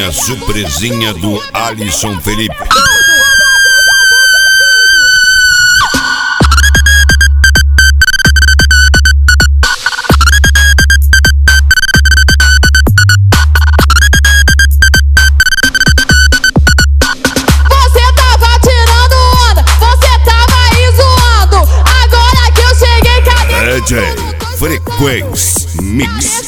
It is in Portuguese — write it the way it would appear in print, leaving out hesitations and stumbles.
a surpresinha do Alisson Felipe. Você tava tirando onda, você tava aí zoando. Agora que eu cheguei, cadê? DJ Frequência Mix.